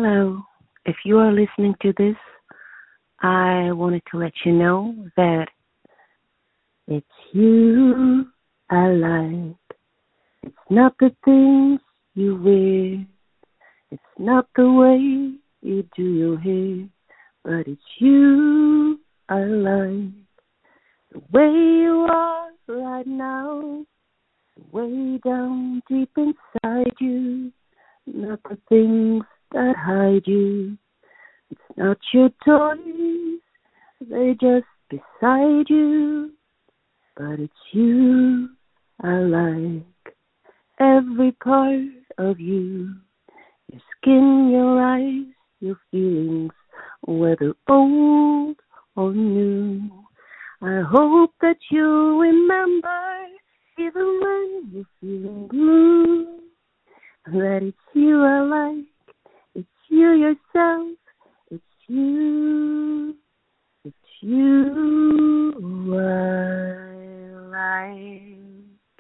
Hello. If you are listening to this, I wanted to let you know that it's you I like. It's not the things you wear. It's not the way you do your hair. But it's you I like. The way you are right now. Way down deep inside you. Not the things that hide you. It's not your toys, they're just beside you. But it's you I like. Every part of you. Your skin, your eyes, your feelings, whether old or new. I hope that you remember, even when you're feeling blue, that it's you I like. It's you yourself. It's you. It's you.